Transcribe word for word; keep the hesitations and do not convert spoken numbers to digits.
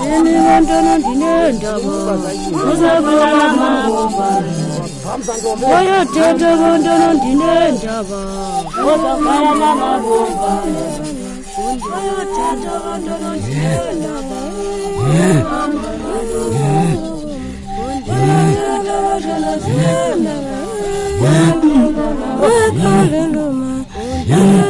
Ndinontona ndinendaba uzabala mabomba Oyo tete bontona ndinendaba uzabala mabomba Oyo tete bontona ndinendaba Yeah.